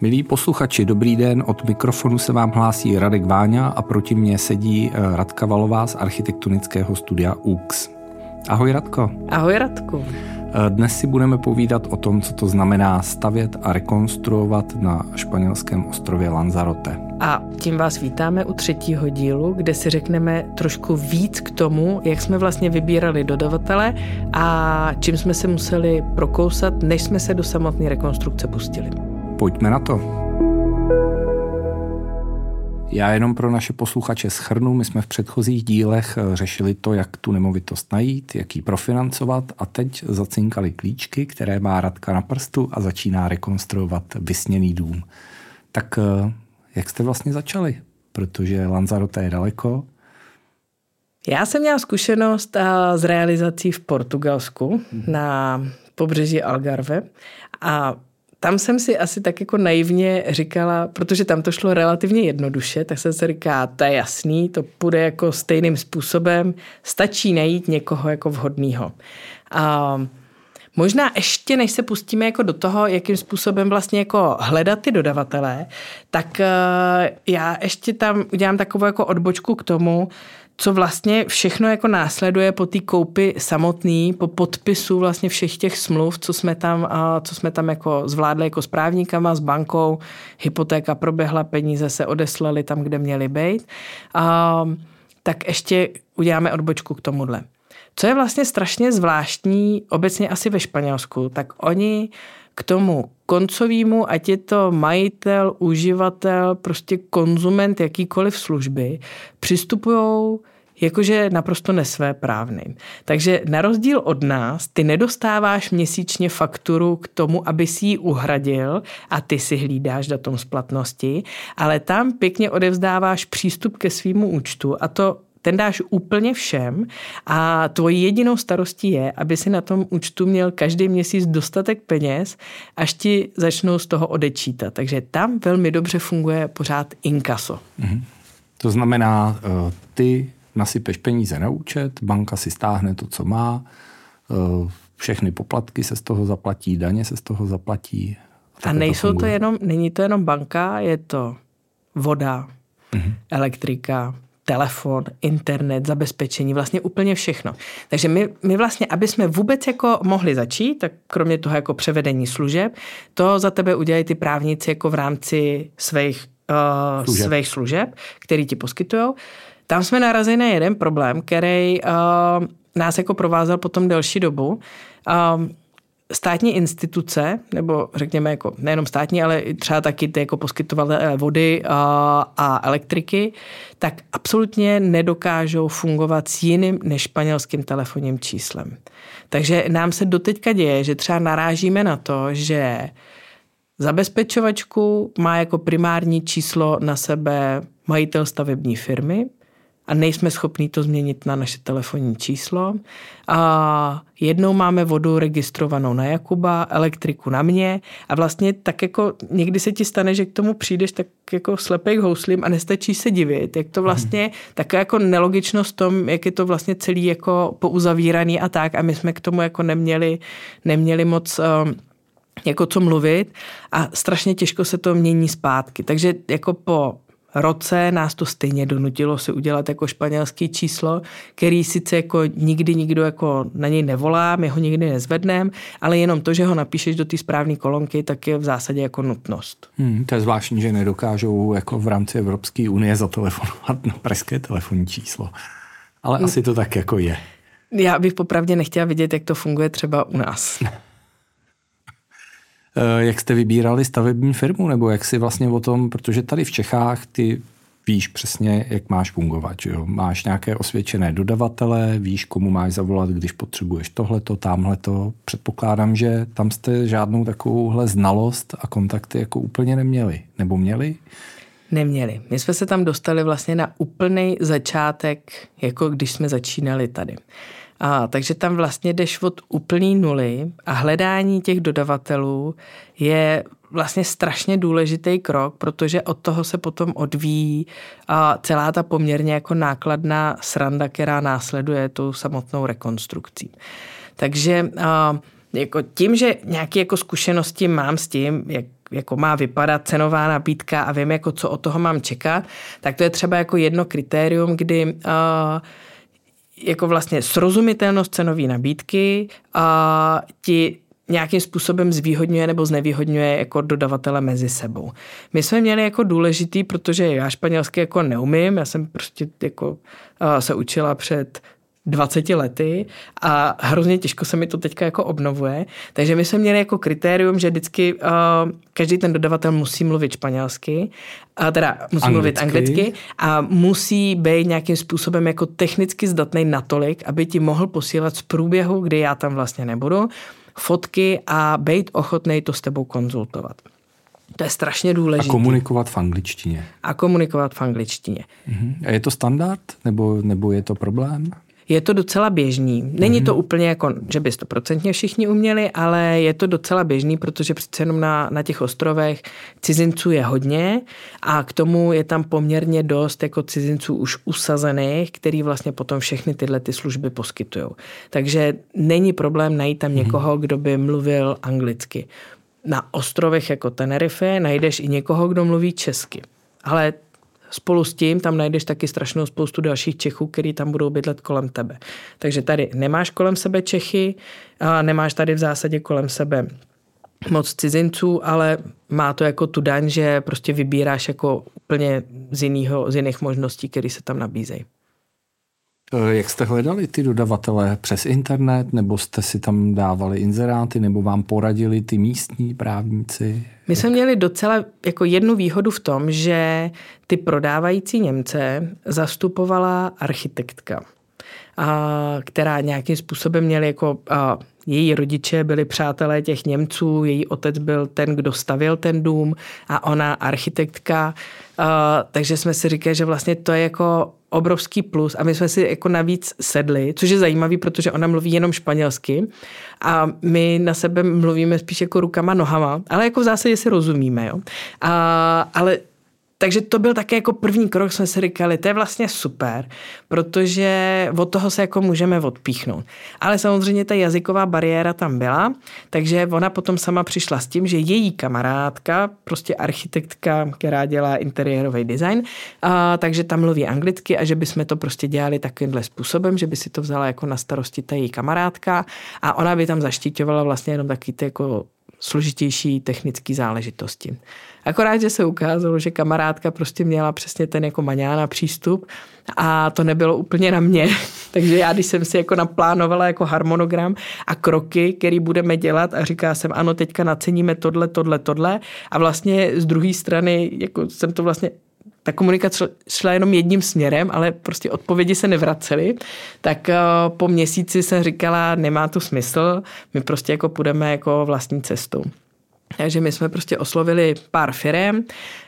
Milí posluchači, dobrý den, od mikrofonu se vám hlásí Radek Váňa a proti mně sedí Radka Valová z architektonického studia UX. Ahoj Radko. Ahoj Radku. Dnes si budeme povídat o tom, co to znamená stavět a rekonstruovat na španělském ostrově Lanzarote. A tím vás vítáme u 3. dílu, kde si řekneme trošku víc k tomu, jak jsme vlastně vybírali dodavatele a čím jsme se museli prokousat, než jsme se do samotné rekonstrukce pustili. Pojďme na to. Já jenom pro naše posluchače shrnu, my jsme v předchozích dílech řešili to, jak tu nemovitost najít, jak ji profinancovat a teď zacinkali klíčky, které má Radka na prstu a začíná rekonstruovat vysněný dům. Tak jak jste vlastně začali? Protože Lanzarote je daleko. Já jsem měla zkušenost s realizací v Portugalsku na pobřeží Algarve a tam jsem si asi tak jako naivně říkala, protože tam to šlo relativně jednoduše, tak jsem si říkala, to je jasný, to půjde jako stejným způsobem, stačí najít někoho jako vhodného. A možná ještě, než se pustíme jako do toho, jakým způsobem vlastně jako hledat ty dodavatele, tak já ještě tam udělám takovou jako odbočku k tomu, co vlastně všechno jako následuje po té koupi samotný, po podpisu vlastně všech těch smluv, co jsme tam jako zvládli jako s právníkama, s bankou, hypotéka proběhla, peníze se odeslaly tam, kde měly být. Tak ještě uděláme odbočku k tomuhle. Co je vlastně strašně zvláštní, obecně asi ve Španělsku, tak oni k tomu koncovému, ať je to majitel, uživatel, prostě konzument jakýkoliv služby, přistupujou jakože naprosto nesvéprávný. Takže na rozdíl od nás, ty nedostáváš měsíčně fakturu k tomu, aby si ji uhradil a ty si hlídáš datum splatnosti, ale tam pěkně odevzdáváš přístup ke svýmu účtu a ten dáš úplně všem a tvojí jedinou starostí je, aby si na tom účtu měl každý měsíc dostatek peněz, až ti začnou z toho odečítat. Takže tam velmi dobře funguje pořád inkaso. To znamená, ty nasypeš peníze na účet, banka si stáhne to, co má, všechny poplatky se z toho zaplatí, daně se z toho zaplatí. A není to jenom banka, je to voda, elektrika, telefon, internet, zabezpečení, vlastně úplně všechno. Takže my vlastně, aby jsme vůbec jako mohli začít, tak kromě toho jako převedení služeb, to za tebe udělají ty právníci jako v rámci svých služeb, který ti poskytujou. Tam jsme narazili na jeden problém, který nás jako provázel potom delší dobu. Státní instituce, nebo řekněme jako nejenom státní, ale třeba taky ty jako poskytovatele vody a elektriky, tak absolutně nedokážou fungovat s jiným než španělským telefonním číslem. Takže nám se doteďka děje, že třeba narážíme na to, že zabezpečovačku má jako primární číslo na sebe majitel stavební firmy, a nejsme schopní to změnit na naše telefonní číslo. A jednou máme vodu registrovanou na Jakuba, elektriku na mě a vlastně tak jako někdy se ti stane, že k tomu přijdeš tak jako slepej k houslím a nestačí se divit, jak to vlastně taková jako nelogičnost v tom, jak je to vlastně celý jako pouzavíraný a tak a my jsme k tomu jako neměli moc jako co mluvit a strašně těžko se to mění zpátky. Takže jako po roce nás to stejně donutilo si udělat jako španělský číslo, který sice jako nikdy nikdo jako na něj nevolá, my ho nikdy nezvedneme, ale jenom to, že ho napíšeš do té správné kolonky, tak je v zásadě jako nutnost. To je zvláštní, že nedokážou jako v rámci Evropské unie zatelefonovat na pražské telefonní číslo. Ale asi to tak jako je. Já bych popravdě nechtěla vidět, jak to funguje třeba u nás. Jak jste vybírali stavební firmu, nebo jak si vlastně o tom, protože tady v Čechách ty víš přesně, jak máš fungovat, že jo? Máš nějaké osvědčené dodavatele, víš, komu máš zavolat, když potřebuješ tohleto, támhleto. Předpokládám, že tam jste žádnou takovouhle znalost a kontakty jako úplně neměli, nebo měli? Neměli. My jsme se tam dostali vlastně na úplný začátek, jako když jsme začínali tady. Takže tam vlastně jdeš od úplný nuly a hledání těch dodavatelů je vlastně strašně důležitý krok, protože od toho se potom odvíjí celá ta poměrně jako nákladná sranda, která následuje tou samotnou rekonstrukcí. Takže jako tím, že nějaké jako zkušenosti mám s tím, jak jako má vypadat cenová nabídka a vím, jako co od toho mám čekat, tak to je třeba jako jedno kritérium, kdy jako vlastně srozumitelnost cenové nabídky ti nějakým způsobem zvýhodňuje nebo znevýhodňuje jako dodavatele mezi sebou. My jsme měli jako důležitý, protože já španělsky jako neumím, já jsem prostě jako se učila před 20 lety a hrozně těžko se mi to teďka jako obnovuje. Takže my jsme měli jako kritérium, že vždycky každý ten dodavatel musí mluvit španělsky, teda musí mluvit anglicky a musí být nějakým způsobem jako technicky zdatný natolik, aby ti mohl posílat z průběhu, kdy já tam vlastně nebudu, fotky a být ochotnej to s tebou konzultovat. To je strašně důležité. A komunikovat v angličtině. A je to standard? Nebo je to problém? Je to docela běžný. Není to úplně jako, že by 100% všichni uměli, ale je to docela běžný, protože přece jenom na těch ostrovech cizinců je hodně a k tomu je tam poměrně dost jako cizinců už usazených, který vlastně potom všechny tyhle ty služby poskytují. Takže není problém najít tam někoho, kdo by mluvil anglicky. Na ostrovech jako Tenerife najdeš i někoho, kdo mluví česky. Ale spolu s tím tam najdeš taky strašnou spoustu dalších Čechů, který tam budou bydlet kolem tebe. Takže tady nemáš kolem sebe Čechy, nemáš tady v zásadě kolem sebe moc cizinců, ale má to jako tu daň, že prostě vybíráš jako úplně z jiných možností, které se tam nabízejí. Jak jste hledali ty dodavatele? Přes internet, nebo jste si tam dávali inzeráty, nebo vám poradili ty místní právníci? My jsme měli docela jako jednu výhodu v tom, že ty prodávající Němce zastupovala architektka, která nějakým způsobem měli jako její rodiče byli přátelé těch Němců, její otec byl ten, kdo stavěl ten dům a ona architektka, takže jsme si říkali, že vlastně to je jako obrovský plus a my jsme si jako navíc sedli, což je zajímavý, protože ona mluví jenom španělsky a my na sebe mluvíme spíš jako rukama, nohama, ale jako v zásadě si rozumíme, jo. Ale takže to byl také jako první krok, jsme si říkali, to je vlastně super, protože od toho se jako můžeme odpíchnout. Ale samozřejmě ta jazyková bariéra tam byla, takže ona potom sama přišla s tím, že její kamarádka, prostě architektka, která dělá interiérový design, takže tam mluví anglicky a že bychom to prostě dělali takovýmhle způsobem, že by si to vzala jako na starosti ta její kamarádka a ona by tam zaštiťovala vlastně jenom taky ty jako složitější technické záležitosti. Akorát, že se ukázalo, že kamarádka prostě měla přesně ten jako maňána přístup a to nebylo úplně na mě. Takže já, když jsem si jako naplánovala jako harmonogram a kroky, který budeme dělat a říká jsem, ano, teďka naceníme tohle a vlastně z druhé strany jako jsem to vlastně ta komunikace šla jenom jedním směrem, ale prostě odpovědi se nevracely, tak po měsíci jsem říkala, nemá to smysl, my prostě jako půjdeme jako vlastní cestou. Takže my jsme prostě oslovili pár firem,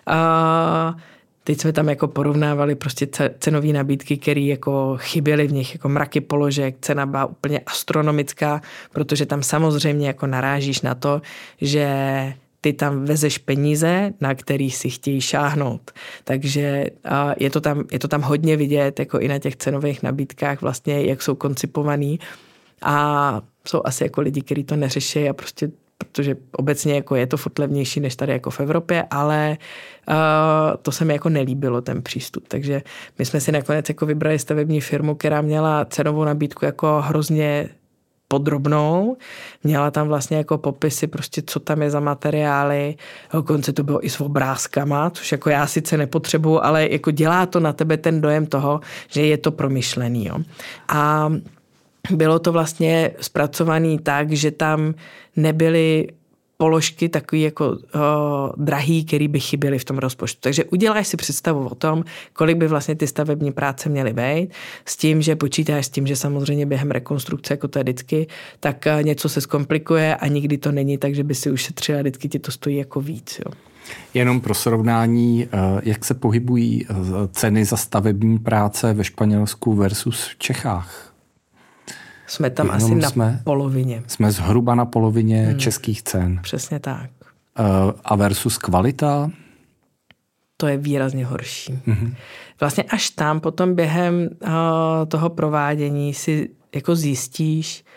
teď jsme tam jako porovnávali prostě cenové nabídky, které jako chyběly v nich, jako mraky položek, cena byla úplně astronomická, protože tam samozřejmě jako narážíš na to, že ty tam vezeš peníze, na který si chtějí šáhnout. Takže je to tam hodně vidět, jako i na těch cenových nabídkách vlastně, jak jsou koncipovaný. A jsou asi jako lidi, kteří to neřeší a prostě, protože obecně jako je to furt levnější než tady jako v Evropě, ale to se mi jako nelíbilo, ten přístup. Takže my jsme si nakonec jako vybrali stavební firmu, která měla cenovou nabídku jako hrozně podrobnou. Měla tam vlastně jako popisy, prostě co tam je za materiály. Dokonce to bylo i s obrázkama, což jako já sice nepotřebuju, ale jako dělá to na tebe ten dojem toho, že je to promyšlený. Jo. A bylo to vlastně zpracované tak, že tam nebyly položky takový jako drahý, který by chyběly v tom rozpočtu. Takže uděláš si představu o tom, kolik by vlastně ty stavební práce měly být, s tím, že počítáš s tím, že samozřejmě během rekonstrukce, jako to je vždycky, tak něco se zkomplikuje a nikdy to není tak, že by si ušetřila, vždycky ti to stojí jako víc. Jo. Jenom pro srovnání, jak se pohybují ceny za stavební práce ve Španělsku versus v Čechách? Jsme tam asi na polovině. Jsme zhruba na polovině českých cen. Přesně tak. A versus kvalita? To je výrazně horší. Vlastně až tam potom během toho provádění si jako zjistíš,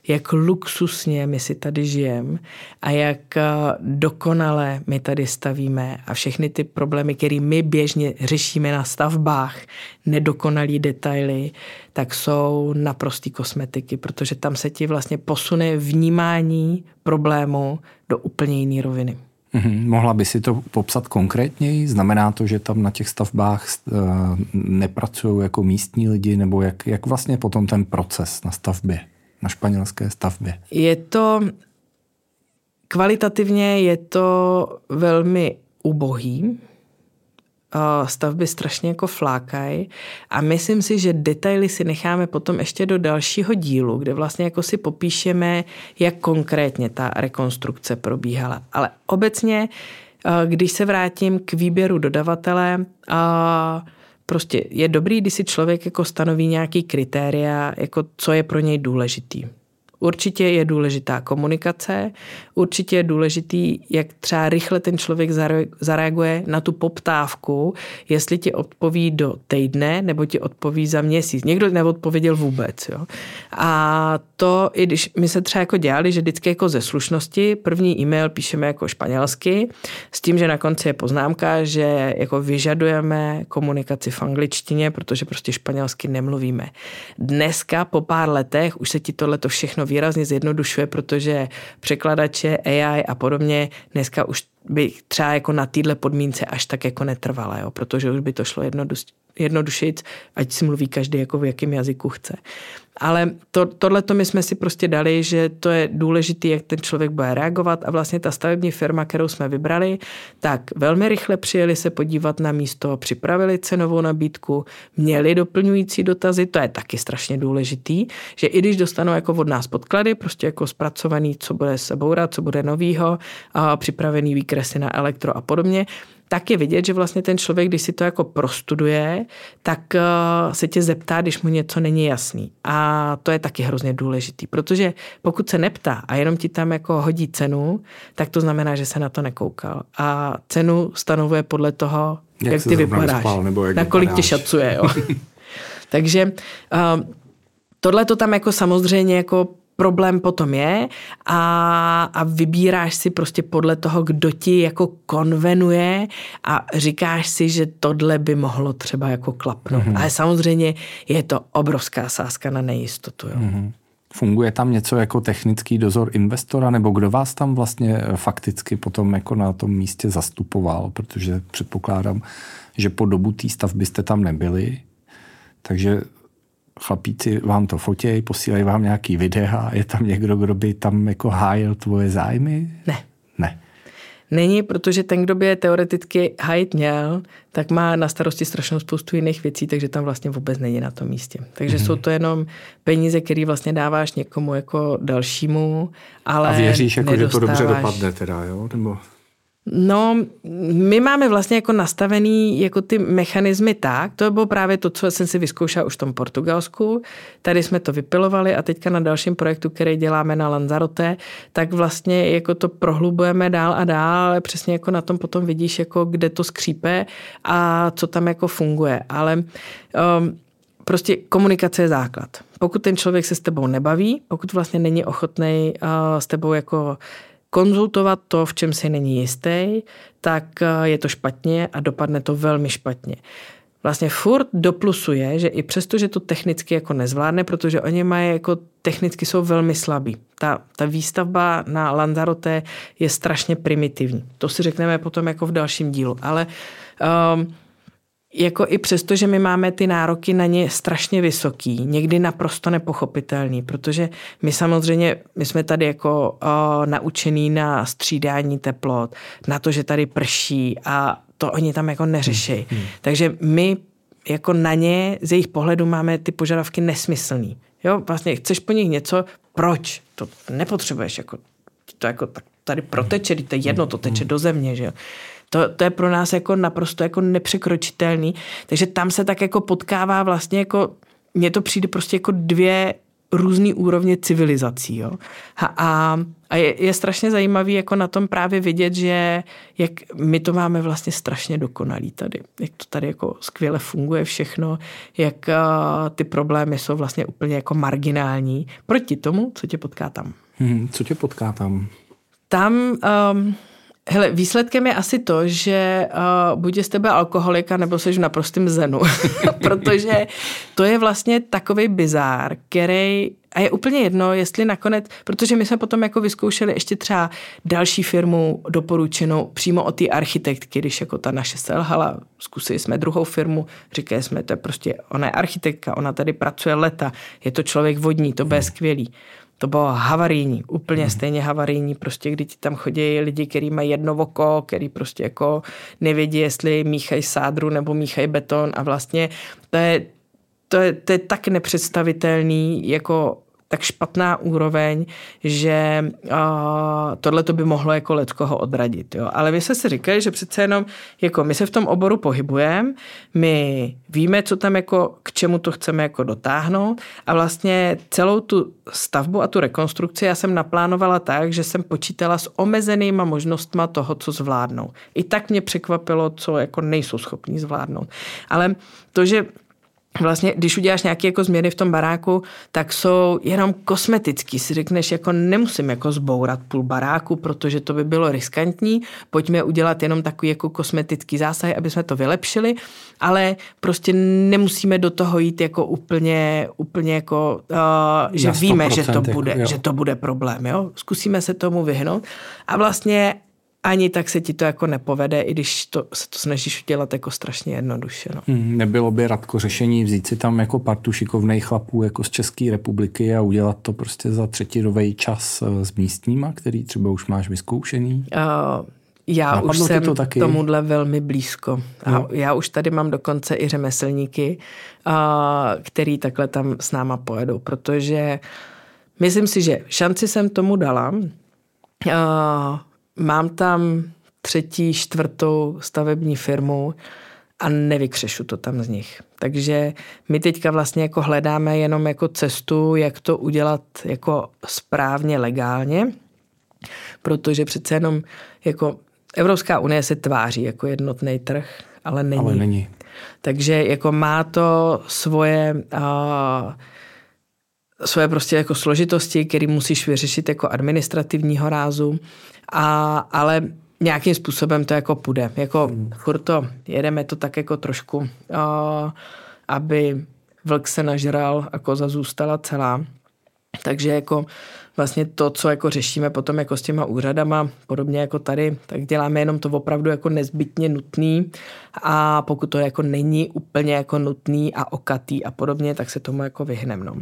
jak luxusně my si tady žijeme a jak dokonale my tady stavíme a všechny ty problémy, které my běžně řešíme na stavbách, nedokonalý detaily, tak jsou naprostý kosmetiky, protože tam se ti vlastně posune vnímání problému do úplně jiné roviny. Mohla by si to popsat konkrétněji? Znamená to, že tam na těch stavbách nepracují jako místní lidi, nebo jak vlastně potom ten proces na stavbě, na španělské stavbě? Je to kvalitativně je to velmi ubohý. Stavby strašně jako flákají a myslím si, že detaily si necháme potom ještě do dalšího dílu, kde vlastně jako si popíšeme, jak konkrétně ta rekonstrukce probíhala. Ale obecně, když se vrátím k výběru dodavatele, prostě je dobrý, když si člověk jako stanoví nějaký kritéria, jako co je pro něj důležitý. Určitě je důležitá komunikace, určitě je důležitý, jak třeba rychle ten člověk zareaguje na tu poptávku, jestli ti odpoví do týdne nebo ti odpoví za měsíc. Někdo neodpověděl vůbec. Jo? A to, i když my se třeba jako dělali, že vždycky jako ze slušnosti první e-mail píšeme jako španělsky, s tím, že na konci je poznámka, že jako vyžadujeme komunikaci v angličtině, protože prostě španělsky nemluvíme. Dneska po pár letech už se ti tohleto všechno výrazně zjednodušuje, protože překladače, AI a podobně dneska už by třeba jako na téhle podmínce až tak jako netrvala, jo? Protože už by to šlo jednodušit, ať si mluví každý jako v jakém jazyku chce. Ale tohleto my jsme si prostě dali, že to je důležité, jak ten člověk bude reagovat a vlastně ta stavební firma, kterou jsme vybrali, tak velmi rychle přijeli se podívat na místo, připravili cenovou nabídku, měli doplňující dotazy, to je taky strašně důležitý, že i když dostanou jako od nás podklady, prostě jako zpracovaný, co bude se bourat, co bude novýho, a připravený výkresy na elektro a podobně, tak je vidět, že vlastně ten člověk, když si to jako prostuduje, tak se tě zeptá, když mu něco není jasný. A to je taky hrozně důležitý, protože pokud se neptá a jenom ti tam jako hodí cenu, tak to znamená, že se na to nekoukal. A cenu stanovuje podle toho, jak ty vypadáš, na kolik tě šacuje. Jo. Takže tohle to tam jako samozřejmě jako problém potom je a vybíráš si prostě podle toho, kdo ti jako konvenuje a říkáš si, že tohle by mohlo třeba jako klapnout. Ale samozřejmě je to obrovská sázka na nejistotu. Jo. Funguje tam něco jako technický dozor investora, nebo kdo vás tam vlastně fakticky potom jako na tom místě zastupoval, protože předpokládám, že po dobu té stavby jste tam nebyli, takže chlapíci vám to fotějí, posílají vám nějaký videa, je tam někdo, kdo by tam jako hájil tvoje zájmy? Ne. Není, protože ten, kdo by je teoreticky hájit měl, tak má na starosti strašnou spoustu jiných věcí, takže tam vlastně vůbec není na tom místě. Takže jsou to jenom peníze, které vlastně dáváš někomu jako dalšímu, ale a věříš, jako, že to dobře dopadne teda, jo? Nebo... No, my máme vlastně jako nastavený jako ty mechanismy tak, to bylo právě to, co jsem si vyzkoušela už v tom Portugalsku, tady jsme to vypilovali a teďka na dalším projektu, který děláme na Lanzarote, tak vlastně jako to prohlubujeme dál a dál, ale přesně jako na tom potom vidíš, jako kde to skřípe a co tam jako funguje, ale prostě komunikace je základ. Pokud ten člověk se s tebou nebaví, pokud vlastně není ochotnej s tebou jako konzultovat to, v čem si není jistý, tak je to špatně a dopadne to velmi špatně. Vlastně furt doplusuje, že i přesto, že to technicky jako nezvládne, protože oni mají jako technicky jsou velmi slabí. Ta výstavba na Lanzarote je strašně primitivní. To si řekneme potom jako v dalším dílu, ale jako i přesto, že my máme ty nároky na ně strašně vysoký, někdy naprosto nepochopitelný, protože my samozřejmě, my jsme tady jako naučený na střídání teplot, na to, že tady prší a to oni tam jako neřeší. Takže my jako na ně z jejich pohledu máme ty požadavky nesmyslný. Jo, vlastně chceš po nich něco, proč? To nepotřebuješ, jako, to jako tady proteče, to je jedno, to teče do země, že jo. To je pro nás jako naprosto jako nepřekročitelný, takže tam se tak jako potkává vlastně jako, mně to přijde prostě jako dvě různý úrovně civilizací. Jo? A je strašně zajímavý jako na tom právě vidět, že jak my to máme vlastně strašně dokonalý tady. Jak to tady jako skvěle funguje všechno, jak ty problémy jsou vlastně úplně jako marginální. Proti tomu, co tě potká tam. Co tě potká tam? Tam... Hele, výsledkem je asi to, že buď je z tebe alkoholika, nebo jsi v naprostém zenu. Protože to je vlastně takovej bizár, který... A je úplně jedno, jestli nakonec... Protože my jsme potom jako vyzkoušeli ještě třeba další firmu doporučenou přímo od té architektky, když jako ta naše selhala, zkusili jsme druhou firmu, říkali jsme, to je prostě, ona je architektka, ona tady pracuje leta, je to člověk vodní, to bude skvělý. To bylo havarijní, úplně stejně havarijní, prostě kdy ti tam chodí lidi, kteří mají jedno oko, který prostě jako nevědí, jestli míchají sádru nebo míchají beton a vlastně to je tak nepředstavitelný, jako tak špatná úroveň, že tohle to by mohlo jako leckoho odradit. Jo. Ale vy jste si říkali, že přece jenom jako my se v tom oboru pohybujeme, my víme, co tam jako, k čemu to chceme jako dotáhnout a vlastně celou tu stavbu a tu rekonstrukci já jsem naplánovala tak, že jsem počítala s omezenýma možnostma toho, co zvládnou. I tak mě překvapilo, co jako nejsou schopní zvládnout. Ale to, že vlastně, když uděláš nějaké jako změny v tom baráku, tak jsou jenom kosmetický. Si řekneš, jako nemusím jako zbourat půl baráku, protože to by bylo riskantní. Pojďme udělat jenom takový jako kosmetický zásah, aby jsme to vylepšili, ale prostě nemusíme do toho jít jako úplně jako, že víme, že to bude problém. Jo? Zkusíme se tomu vyhnout a vlastně ani tak se ti to jako nepovede, i když se to snažíš udělat jako strašně jednoduše. No. Nebylo by, Radko, řešení vzít si tam jako partu šikovných chlapů jako z České republiky a udělat to prostě za třetinový čas s místníma, který třeba už máš vyzkoušený? Já napadlo už jsem tomuhle velmi blízko. A já už tady mám dokonce i řemeslníky, který takhle tam s náma pojedou, protože myslím si, že šanci jsem tomu dala. Mám tam 3., 4. stavební firmu a nevykřešu to tam z nich. Takže my teďka vlastně jako hledáme jenom jako cestu, jak to udělat jako správně, legálně, protože přece jenom jako Evropská unie se tváří jako jednotný trh, ale není. Takže jako má to svoje prostě jako složitosti, které musíš vyřešit jako administrativního rázu, ale nějakým způsobem to jako půjde. Jako furt to jedeme to tak jako trošku, aby vlk se nažral a koza zůstala celá. Takže jako vlastně to, co jako řešíme potom jako s těma úřadama, podobně jako tady, tak děláme jenom to opravdu jako nezbytně nutný a pokud to jako není úplně jako nutný a okatý a podobně, tak se tomu jako vyhneme. No.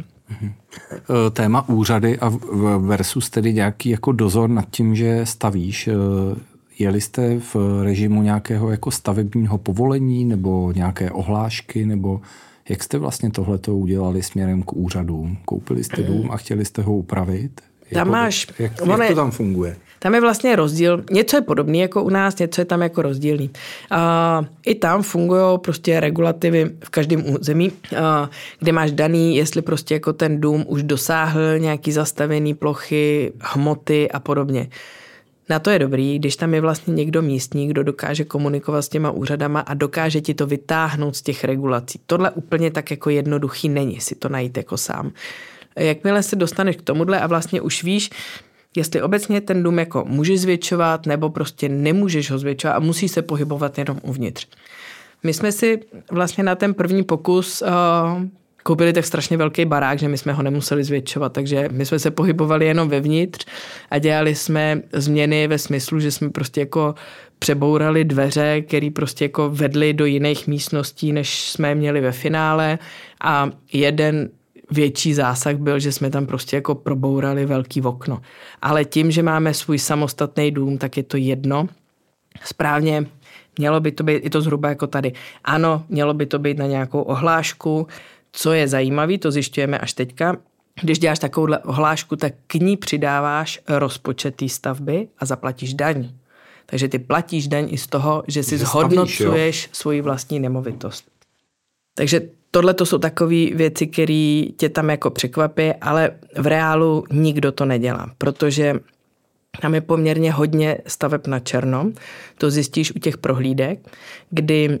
Téma úřady a versus tedy nějaký jako dozor nad tím, že stavíš. Jeli jste v režimu nějakého jako stavebního povolení nebo nějaké ohlášky, nebo jak jste vlastně tohleto udělali směrem k úřadům? Koupili jste dům a chtěli jste ho upravit? Jak to tam funguje? Tam je vlastně rozdíl. Něco je podobný jako u nás, něco je tam jako rozdílný. I tam fungují prostě regulativy v každém území, kde máš daný, jestli prostě jako ten dům už dosáhl nějaký zastavený plochy, hmoty a podobně. Na to je dobrý, když tam je vlastně někdo místní, kdo dokáže komunikovat s těma úřadama a dokáže ti to vytáhnout z těch regulací. Tohle úplně tak jako jednoduchý není si to najít jako sám. Jakmile se dostaneš k tomuhle a vlastně už víš, jestli obecně ten dům jako můžeš zvětšovat nebo prostě nemůžeš ho zvětšovat a musí se pohybovat jenom uvnitř. My jsme si vlastně na ten první pokus koupili tak strašně velký barák, že my jsme ho nemuseli zvětšovat, takže my jsme se pohybovali jenom vevnitř a dělali jsme změny ve smyslu, že jsme prostě jako přebourali dveře, které prostě jako vedly do jiných místností, než jsme měli ve finále a jeden větší zásah byl, že jsme tam prostě jako probourali velký okno. Ale tím, že máme svůj samostatný dům, tak je to jedno. Správně mělo by to být i to zhruba jako tady. Ano, mělo by to být na nějakou ohlášku. Co je zajímavé, to zjišťujeme až teďka. Když děláš takovouhle ohlášku, tak k ní přidáváš rozpočet té stavby a zaplatíš daň. Takže ty platíš daň i z toho, že si zhodnocuješ svoji vlastní nemovitost. Takže tohle to jsou takové věci, které tě tam jako překvapí, ale v reálu nikdo to nedělá, protože tam je poměrně hodně staveb na černo. To zjistíš u těch prohlídek, kdy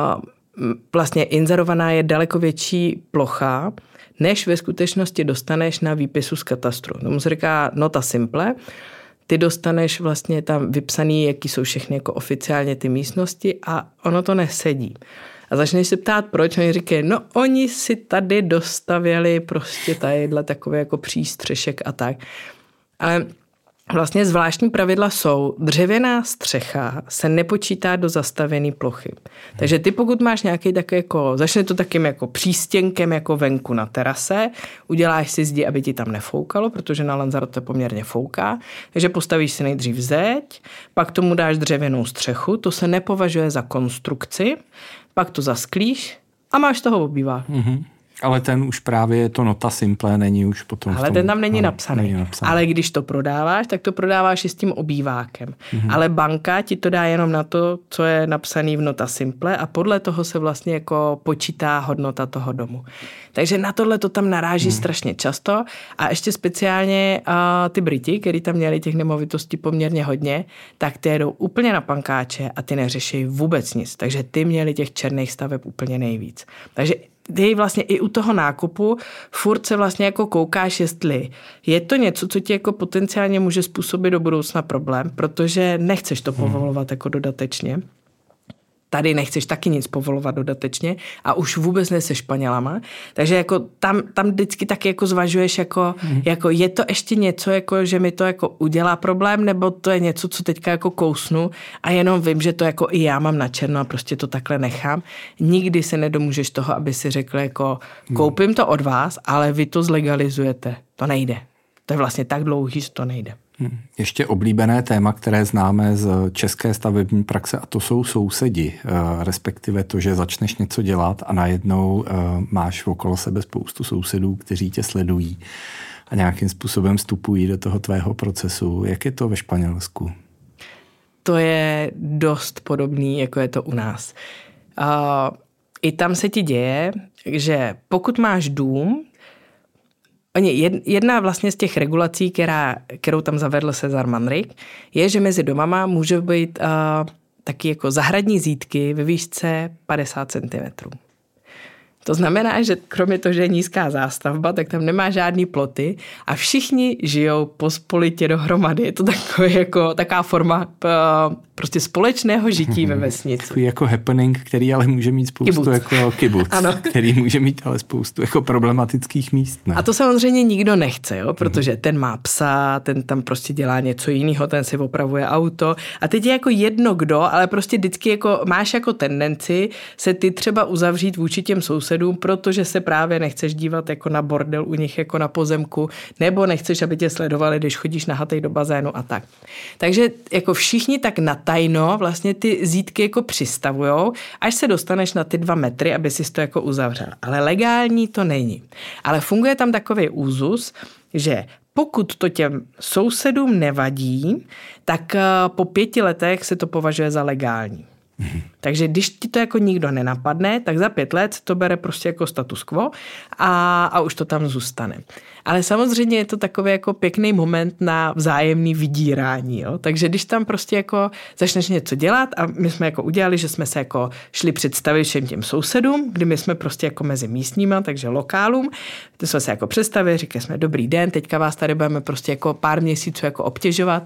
vlastně inzerovaná je daleko větší plocha, než ve skutečnosti dostaneš na výpisu z katastru. Tomu se říká nota simple. Ty dostaneš vlastně tam vypsaný, jaký jsou všechny jako oficiálně ty místnosti a ono to nesedí. A začneš se ptát, proč? Oni říkají, no oni si tady dostavěli prostě tadyhle takový jako přístřešek a tak. Ale vlastně zvláštní pravidla jsou, dřevěná střecha se nepočítá do zastavené plochy. Takže ty pokud máš nějaký tak jako, začne to takým jako přístěnkem jako venku na terase, uděláš si zdi, aby ti tam nefoukalo, protože na Lanzarote poměrně fouká, takže postavíš si nejdřív zeď, pak tomu dáš dřevěnou střechu, to se nepovažuje za konstrukci, pak to zasklíš a máš toho obývák. Mm-hmm. Ale ten už právě je to nota simple, není už potom... Ale ten tam není napsaný. Ale když to prodáváš, tak to prodáváš i s tím obývákem. Mm-hmm. Ale banka ti to dá jenom na to, co je napsaný v nota simple a podle toho se vlastně jako počítá hodnota toho domu. Takže na tohle to tam naráží strašně často a ještě speciálně ty Briti, který tam měli těch nemovitostí poměrně hodně, tak ty jedou úplně na pankáče a ty neřeší vůbec nic. Takže ty měli těch černých staveb úplně nejvíc. Takže ty vlastně i u toho nákupu furt se vlastně jako koukáš, jestli je to něco, co ti jako potenciálně může způsobit do budoucna problém, protože nechceš to povolovat jako dodatečně. Tady nechceš taky nic povolovat dodatečně a už vůbec ne se Španělama. Takže jako tam vždycky taky jako zvažuješ, jako je to ještě něco, jako, že mi to jako udělá problém, nebo to je něco, co teďka jako kousnu a jenom vím, že to jako i já mám na černo a prostě to takhle nechám. Nikdy se nedomůžeš toho, aby si řekl, jako koupím to od vás, ale vy to zlegalizujete. To nejde. To je vlastně tak dlouhý, že to nejde. Ještě oblíbené téma, které známe z české stavební praxe, a to jsou sousedi, respektive to, že začneš něco dělat a najednou máš okolo sebe spoustu sousedů, kteří tě sledují a nějakým způsobem vstupují do toho tvého procesu. Jak je to ve Španělsku? To je dost podobný, jako je to u nás. I tam se ti děje, že pokud máš dům, jedna vlastně z těch regulací, kterou tam zavedl César Manrique, je, že mezi domama může být taky jako zahradní zídky ve výšce 50 cm. To znamená, že kromě toho, že je nízká zástavba, tak tam nemá žádný ploty a všichni žijou pospolitě dohromady. Je to taková forma prostě společného žití ve vesnici. Takový jako happening, který ale může mít spoustu jako kibuc, který může mít ale spoustu jako problematických míst. Ne? A to samozřejmě nikdo nechce, jo? Protože ten má psa, ten tam prostě dělá něco jiného, ten si opravuje auto a teď je jako jedno kdo, ale prostě vždycky jako máš jako tendenci se ty třeba uzavřít vůči těm sousedům, protože se právě nechceš dívat jako na bordel u nich jako na pozemku, nebo nechceš, aby tě sledovali, když chodíš nahatej do bazénu a tak. Takže jako všichni tak natajno vlastně ty zídky jako přistavujou, až se dostaneš na ty 2 metry, aby si to jako uzavřel. Ale legální to není. Ale funguje tam takový úzus, že pokud to těm sousedům nevadí, tak po 5 letech se to považuje za legální. Takže když ti to jako nikdo nenapadne, tak za 5 let to bere prostě jako status quo a už to tam zůstane. Ale samozřejmě je to takový jako pěkný moment na vzájemný vydírání. Jo? Takže když tam prostě jako začneš něco dělat a my jsme jako udělali, že jsme se jako šli představit všem těm sousedům, kdy my jsme prostě jako mezi místníma, takže lokálům, to jsme se jako představili, říkali jsme dobrý den, teďka vás tady budeme prostě jako pár měsíců jako obtěžovat,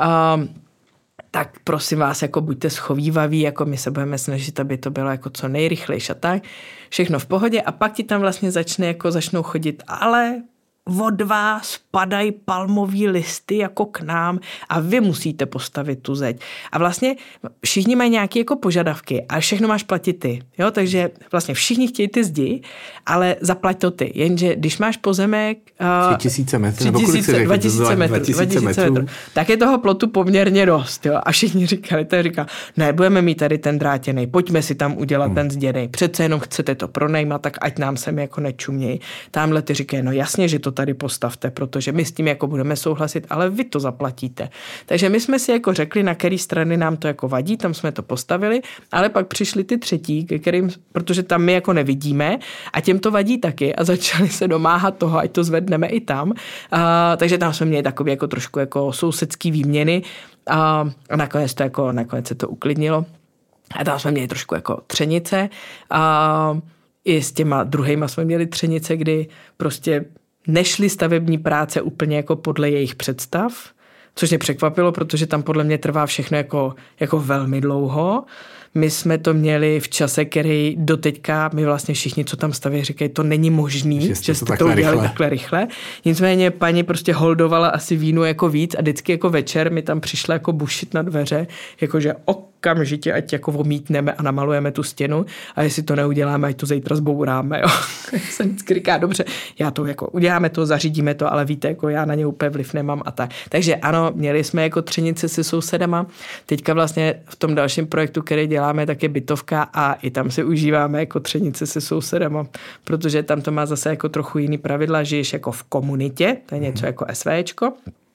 tak prosím vás, jako buďte schovývaví, jako my se budeme snažit, aby to bylo jako co nejrychlejší a tak. Všechno v pohodě a pak ti tam vlastně začnou chodit, ale od vás padají palmový listy jako k nám a vy musíte postavit tu zeď. A vlastně všichni mají nějaké jako požadavky a všechno máš platit ty. Jo? Takže vlastně všichni chtějí ty zdi, ale zaplať to ty. Jenže když máš pozemek 3000 metrů, 2000 metrů, tak je toho plotu poměrně dost. Jo? A všichni říkali, ne, budeme mít tady ten drátěnej, pojďme si tam udělat ten zděnej. Přece jenom chcete to pronajmat, tak ať nám sem jako nečumějí. Tamhle ty říkají, no jasně, že to tady postavte, protože my s tím jako budeme souhlasit, ale vy to zaplatíte. Takže my jsme si jako řekli, na který strany nám to jako vadí, tam jsme to postavili, ale pak přišli ty třetí, protože tam my jako nevidíme a těm to vadí taky a začali se domáhat toho, ať to zvedneme i tam. Takže tam jsme měli takový jako trošku jako sousedský výměny a nakonec se to uklidnilo. A tam jsme měli trošku jako třenice a i s těma druhejma jsme měli třenice, kdy prostě nešly stavební práce úplně jako podle jejich představ, což mě překvapilo, protože tam podle mě trvá všechno jako velmi dlouho. My jsme to měli v čase, který doteďka my vlastně všichni, co tam staví, říkají, to není možný, že jste to udělali takhle rychle. Nicméně paní prostě holdovala asi vínu jako víc a vždycky jako večer mi tam přišla jako bušit na dveře, jakože okamžitě, ať jako omítneme a namalujeme tu stěnu a jestli to neuděláme, ať to zítra zbouráme. Jo. Jsem vždycky říká, dobře, já to jako uděláme to, zařídíme to, ale víte, jako já na ně úplně vliv nemám a tak. Takže ano, měli jsme jako třenice se sousedama. Teďka vlastně v tom dalším projektu, který děláme, tak je bytovka a i tam si užíváme jako třenice se sousedama, protože tam to má zase jako trochu jiný pravidla, žiješ jako v komunitě, to je něco jako SVčko.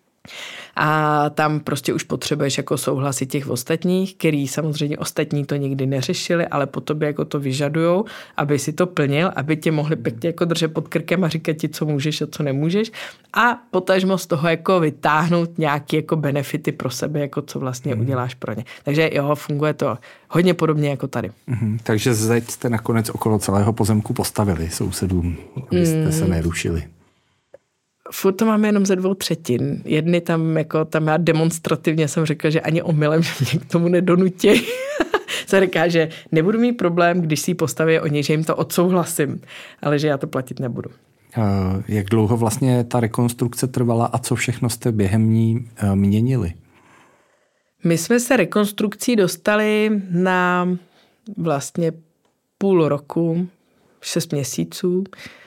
A tam prostě už potřebuješ jako souhlasy těch ostatních, který samozřejmě ostatní to nikdy neřešili, ale po tobě jako to vyžadujou, aby si to plnil, aby tě mohli pěkně jako držet pod krkem a říkat ti, co můžeš a co nemůžeš a potažmo z toho jako vytáhnout nějaké jako benefity pro sebe, jako co vlastně uděláš pro ně. Takže jo, funguje to hodně podobně jako tady. Takže zeď jste nakonec okolo celého pozemku postavili sousedům, abyste se nerušili. Furt to máme jenom ze 2/3. Jedny tam já demonstrativně jsem řekla, že ani omylem, že mě k tomu nedonutí. Se říká, že nebudu mít problém, když si ji postaví oni, že jim to odsouhlasím, ale že já to platit nebudu. Jak dlouho vlastně ta rekonstrukce trvala a co všechno jste během ní měnili? My jsme se rekonstrukcí dostali na vlastně půl roku, 6 měsíců.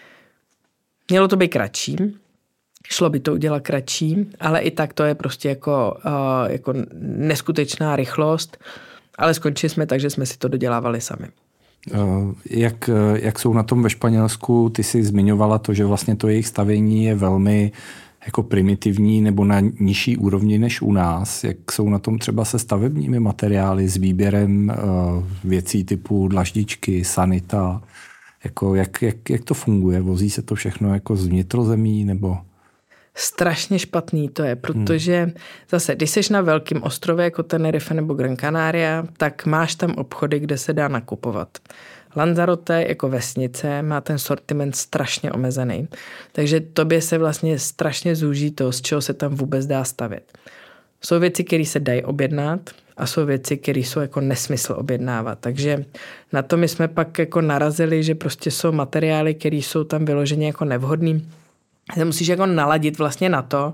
Mělo to být kratší. Šlo by to udělat kratší, ale i tak to je prostě jako neskutečná rychlost, ale skončili jsme tak, že jsme si to dodělávali sami. Jak jsou na tom ve Španělsku? Ty jsi zmiňovala to, že vlastně to jejich stavění je velmi jako primitivní nebo na nižší úrovni než u nás. Jak jsou na tom třeba se stavebními materiály, s výběrem věcí typu dlaždičky, sanita? Jako jak to funguje? Vozí se to všechno jako z vnitrozemí nebo... Strašně špatný to je, protože zase, když jsi na velkém ostrově jako Tenerife nebo Gran Canaria, tak máš tam obchody, kde se dá nakupovat. Lanzarote jako vesnice má ten sortiment strašně omezený, takže tobě se vlastně strašně zúží to, z čeho se tam vůbec dá stavět. Jsou věci, které se dají objednat a jsou věci, které jsou jako nesmysl objednávat. Takže na to my jsme pak jako narazili, že prostě jsou materiály, které jsou tam vyloženě jako nevhodný. Se musíš jako naladit vlastně na to,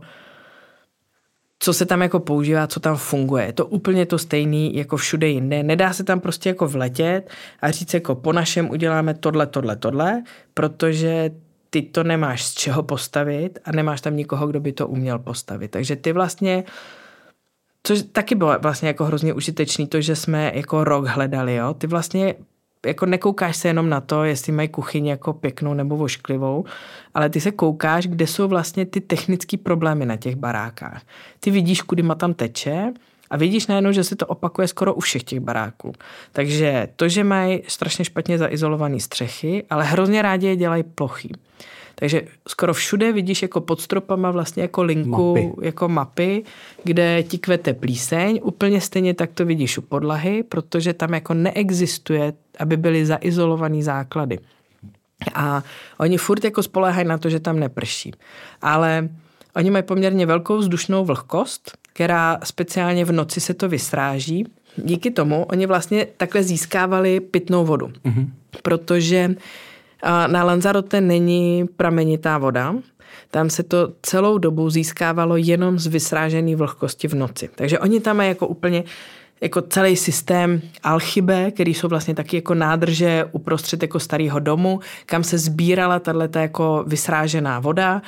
co se tam jako používá, co tam funguje. Je to úplně to stejný jako všude jinde. Nedá se tam prostě jako vletět a říct jako po našem uděláme tohle, protože ty to nemáš z čeho postavit a nemáš tam nikoho, kdo by to uměl postavit. Takže ty vlastně, což taky bylo vlastně jako hrozně užitečný to, že jsme jako rok hledali, jo. Ty vlastně jako nekoukáš se jenom na to, jestli mají kuchyň jako pěknou nebo vošklivou, ale ty se koukáš, kde jsou vlastně ty technické problémy na těch barákách. Ty vidíš, kudyma tam teče a vidíš najednou, že se to opakuje skoro u všech těch baráků. Takže to, že mají strašně špatně zaizolované střechy, ale hrozně rádi je dělají plochý. Takže skoro všude vidíš jako pod stropama vlastně jako linku, jako mapy, kde ti kvete plíseň. Úplně stejně tak to vidíš u podlahy, protože tam jako neexistuje, aby byly zaizolovaný základy. A oni furt jako spoléhají na to, že tam neprší. Ale oni mají poměrně velkou vzdušnou vlhkost, která speciálně v noci se to vysráží. Díky tomu oni vlastně takhle získávali pitnou vodu. Protože na Lanzarote není pramenitá voda, tam se to celou dobu získávalo jenom z vysrážené vlhkosti v noci. Takže oni tam mají jako úplně jako celý systém alchybe, který jsou vlastně taky jako nádrže uprostřed jako starého domu, kam se sbírala tato jako vysrážená voda,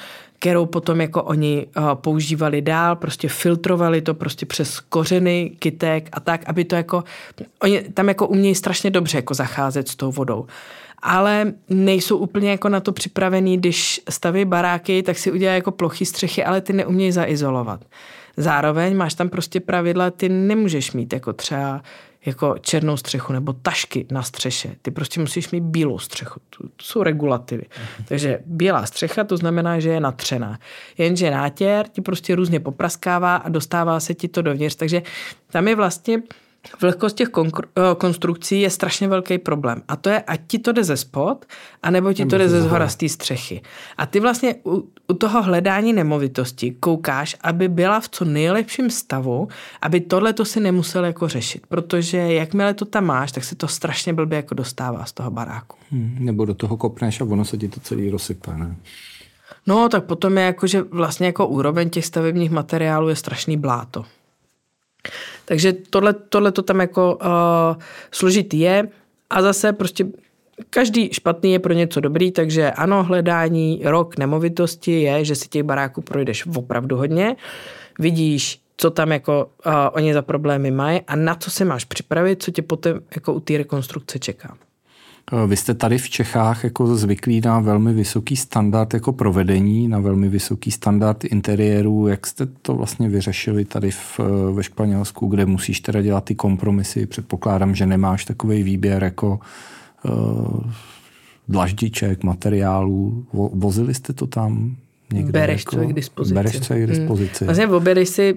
kterou potom jako oni používali dál, prostě filtrovali to prostě přes kořeny kytek a tak, aby to jako, oni tam jako umějí strašně dobře jako zacházet s tou vodou. Ale nejsou úplně jako na to připravený, když staví baráky, tak si udělají jako plochý střechy, ale ty neumějí zaizolovat. Zároveň máš tam prostě pravidla, ty nemůžeš mít jako třeba jako černou střechu nebo tašky na střeše. Ty prostě musíš mít bílou střechu. To jsou regulativy. Takže bílá střecha, to znamená, že je natřená. Jenže nátěr ti prostě různě popraskává a dostává se ti to dovnitř. Takže tam je vlastně vlhkost těch konstrukcí je strašně velký problém. A to je, ať ti to jde ze spod, anebo ti to jde ze zhora z té střechy. A ty vlastně u toho hledání nemovitosti koukáš, aby byla v co nejlepším stavu, aby tohle to si nemusel jako řešit. Protože jakmile to tam máš, tak se to strašně blbě jako dostává z toho baráku. Nebo do toho kopneš a ono se ti to celý rozsype, ne? No, tak potom je jako, že vlastně jako úroveň těch stavebních materiálů je strašný bláto. Takže tohle to tam jako složitý je a zase prostě každý špatný je pro něco dobrý, takže ano, hledání rok nemovitosti je, že si těch baráků projdeš opravdu hodně, vidíš, co tam jako oni za problémy mají a na co se máš připravit, co tě potom jako u té rekonstrukce čeká. Vy jste tady v Čechách jako zvyklí na velmi vysoký standard jako provedení, na velmi vysoký standard interiérů. Jak jste to vlastně vyřešili tady ve Španělsku, kde musíš teda dělat ty kompromisy? Předpokládám, že nemáš takový výběr jako dlaždiček, materiálů. Vozili jste to tam někde? Bereš co je k dispozici. Bereš co je k dispozici. Vlastně objedeš si...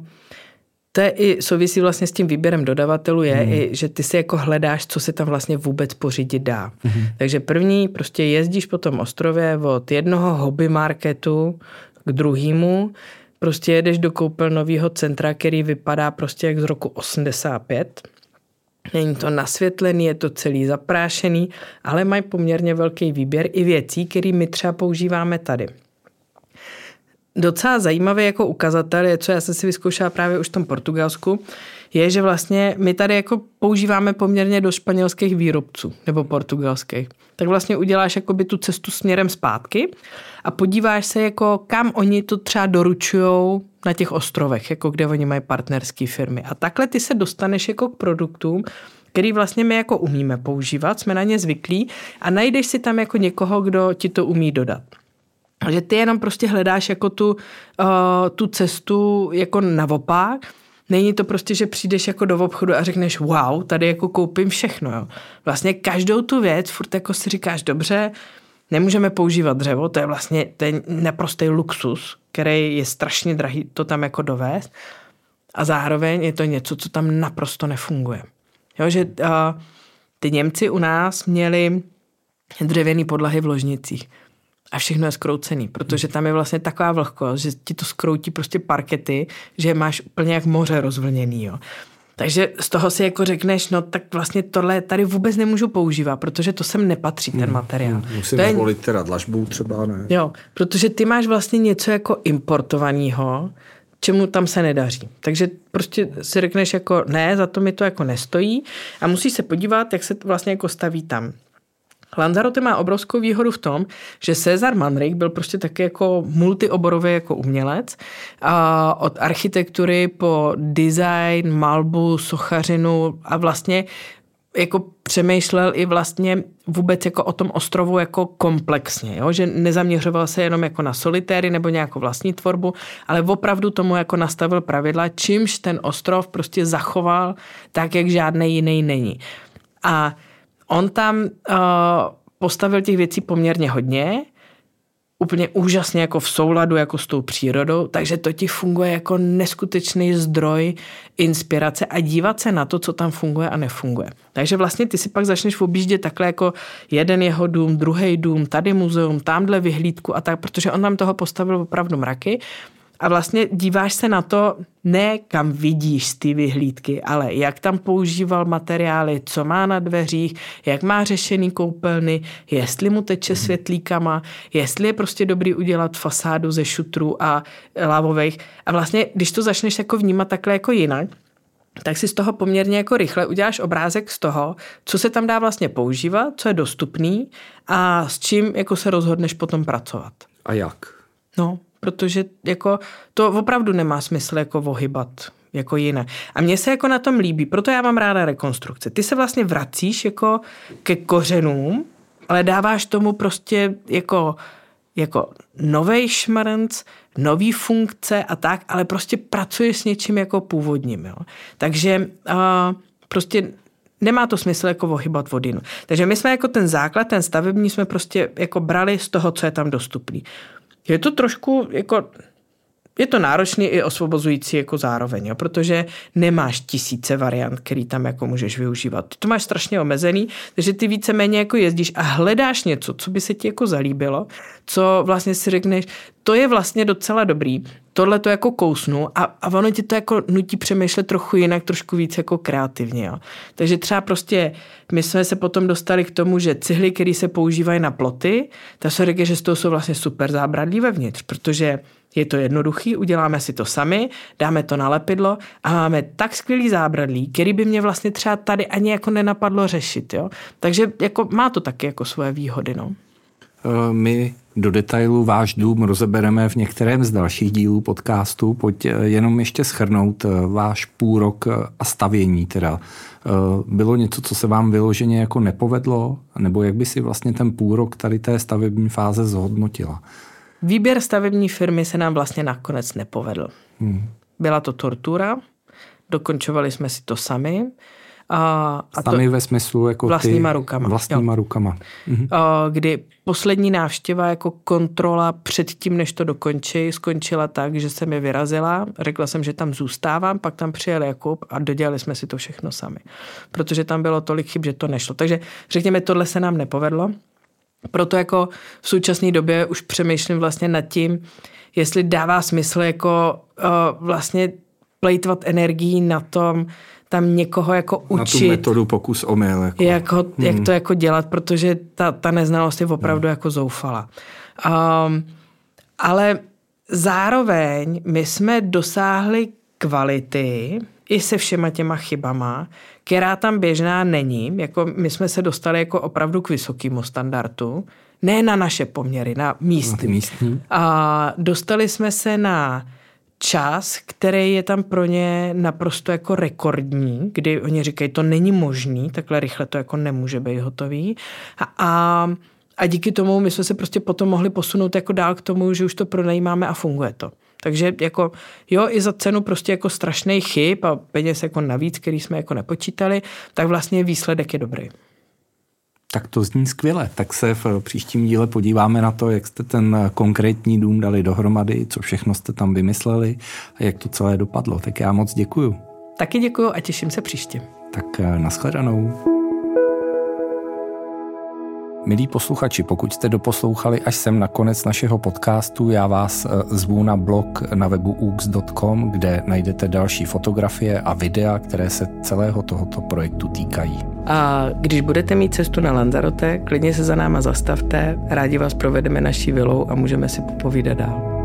To je i souvisí vlastně s tím výběrem dodavatelů i, že ty si jako hledáš, co se tam vlastně vůbec pořídit dá. Takže první prostě jezdíš po tom ostrově od jednoho hobby marketu k druhému, prostě jedeš do koupelnového centra, který vypadá prostě jak z roku 85. Není to nasvětlený, je to celý zaprášený, ale mají poměrně velký výběr i věcí, které my třeba používáme tady. Docela zajímavý jako ukazatel je, co já jsem si vyzkoušela právě už v tom Portugalsku, je, že vlastně my tady jako používáme poměrně do španělských výrobců nebo portugalských. Tak vlastně uděláš jakoby tu cestu směrem zpátky a podíváš se, jako kam oni to třeba doručujou na těch ostrovech, jako kde oni mají partnerské firmy. A takhle ty se dostaneš jako k produktům, který vlastně my jako umíme používat, jsme na ně zvyklí a najdeš si tam jako někoho, kdo ti to umí dodat. Že ty jenom prostě hledáš jako tu cestu jako naopak. Není to prostě, že přijdeš jako do obchodu a řekneš wow, tady jako koupím všechno. Jo. Vlastně každou tu věc furt jako si říkáš dobře, nemůžeme používat dřevo, to je vlastně ten naprostý luxus, který je strašně drahý to tam jako dovést a zároveň je to něco, co tam naprosto nefunguje. Jo, že ty Němci u nás měli dřevěný podlahy v ložnicích. A všechno je skroucený, protože tam je vlastně taková vlhkost, že ti to skroutí prostě parkety, že máš úplně jak moře rozvlněný. Jo. Takže z toho si jako řekneš, no tak vlastně tohle tady vůbec nemůžu používat, protože to sem nepatří, ten materiál. Musím zvolit teda dlažbu třeba, ne? Jo, protože ty máš vlastně něco jako importovaného, čemu tam se nedaří. Takže prostě si řekneš jako ne, za to mi to jako nestojí a musíš se podívat, jak se vlastně jako staví tam. Lanzarote má obrovskou výhodu v tom, že César Manrique byl prostě taky jako multioborový jako umělec. A od architektury po design, malbu, sochařinu a vlastně jako přemýšlel i vlastně vůbec jako o tom ostrovu jako komplexně, jo? Že nezaměřoval se jenom jako na solitéry nebo nějakou vlastní tvorbu, ale opravdu tomu jako nastavil pravidla, čímž ten ostrov prostě zachoval tak, jak žádný jiný není. A on tam postavil těch věcí poměrně hodně, úplně úžasně jako v souladu jako s tou přírodou, takže to ti funguje jako neskutečný zdroj inspirace a dívat se na to, co tam funguje a nefunguje. Takže vlastně ty si pak začneš objíždět takhle jako jeden jeho dům, druhý dům, tady muzeum, tamhle vyhlídku a tak, protože on tam toho postavil opravdu mraky. A vlastně díváš se na to, ne kam vidíš z té vyhlídky, ale jak tam používal materiály, co má na dveřích, jak má řešený koupelny, jestli mu teče světlíkama, jestli je prostě dobrý udělat fasádu ze šutrů a lávových. A vlastně, když to začneš jako vnímat takhle jako jinak, tak si z toho poměrně jako rychle uděláš obrázek z toho, co se tam dá vlastně používat, co je dostupný a s čím jako se rozhodneš potom pracovat. A jak? No, protože jako to opravdu nemá smysl jako ohybat jako jiné. A mně se jako na tom líbí, proto já mám ráda rekonstrukce. Ty se vlastně vracíš jako ke kořenům, ale dáváš tomu prostě jako novej šmrnc, nový funkce a tak, ale prostě pracuješ s něčím jako původním. Jo. Takže prostě nemá to smysl jako ohybat vodinu. Takže my jsme jako ten základ, ten stavební jsme prostě jako brali z toho, co je tam dostupný. Je to trošku jako... Je to náročný i osvobozující jako zároveň, jo, protože nemáš tisíce variant, který tam jako můžeš využívat. Ty to máš strašně omezený, takže ty víceméně jako jezdíš a hledáš něco, co by se ti jako zalíbilo, co vlastně si řekneš, to je vlastně docela dobrý, tohle to jako kousnu a ono ti to jako nutí přemýšlet trochu jinak, trošku víc jako kreativně. Jo. Takže třeba prostě my jsme se potom dostali k tomu, že cihly, které se používají na ploty, tak se řekne, že z toho jsou vlastně super zábradlí vevnitř, protože je to jednoduchý, uděláme si to sami, dáme to na lepidlo a máme tak skvělý zábradlí, který by mě vlastně třeba tady ani jako nenapadlo řešit. Jo? Takže jako má to taky jako svoje výhody. No. My do detailu váš dům rozebereme v některém z dalších dílů podcastu. Pojď jenom ještě shrnout váš půlrok a stavění teda. Bylo něco, co se vám vyloženě jako nepovedlo? Nebo jak by si vlastně ten půlrok tady té stavební fáze zhodnotila? Výběr stavební firmy se nám vlastně nakonec nepovedl. Byla to tortura, dokončovali jsme si to sami. Sami ve smyslu jako vlastníma rukama. Vlastníma rukama. Kdy poslední návštěva jako kontrola předtím, než to dokončí, skončila tak, že jsem je vyrazila, řekla jsem, že tam zůstávám, pak tam přijel Jakub a dodělali jsme si to všechno sami. Protože tam bylo tolik chyb, že to nešlo. Takže řekněme, tohle se nám nepovedlo. Proto jako v současné době už přemýšlím vlastně nad tím, jestli dává smysl jako vlastně plejtvat energií na tom, tam někoho jako učit. Na tu metodu pokus omyl. Jak to jako dělat, protože ta neznalost je opravdu jako zoufala. Ale zároveň my jsme dosáhli kvality i se všema těma chybama, která tam běžná není. Jako my jsme se dostali jako opravdu k vysokému standardu. Ne na naše poměry, na místní. A dostali jsme se na čas, který je tam pro ně naprosto jako rekordní, kdy oni říkají, to není možný, takhle rychle to jako nemůže být hotový. A díky tomu my jsme se prostě potom mohli posunout jako dál k tomu, že už to pronajímáme a funguje to. Takže jako jo, i za cenu prostě jako strašnej chyb a peněz jako navíc, který jsme jako nepočítali, tak vlastně výsledek je dobrý. Tak to zní skvěle. Tak se v příštím díle podíváme na to, jak jste ten konkrétní dům dali dohromady, co všechno jste tam vymysleli a jak to celé dopadlo. Tak já moc děkuju. Taky děkuju a těším se příště. Tak nashledanou. Milí posluchači, pokud jste doposlouchali až sem na konec našeho podcastu, já vás zvu na blog na webu ux.com, kde najdete další fotografie a videa, které se celého tohoto projektu týkají. A když budete mít cestu na Lanzarote, klidně se za náma zastavte, rádi vás provedeme naší vilou a můžeme si popovídat dál.